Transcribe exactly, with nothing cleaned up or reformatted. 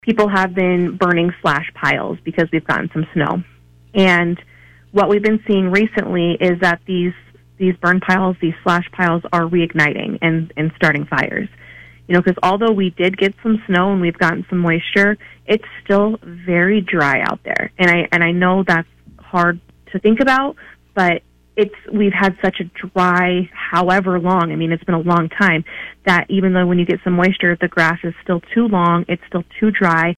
people have been burning slash piles because we've gotten some snow. And what we've been seeing recently is that these these burn piles, these slash piles, are reigniting and, and starting fires. You know, because although we did get some snow and we've gotten some moisture, it's still very dry out there. And I and I know that's hard to think about, but it's we've had such a dry, however long, I mean, it's been a long time, that even though when you get some moisture, the grass is still too long, it's still too dry,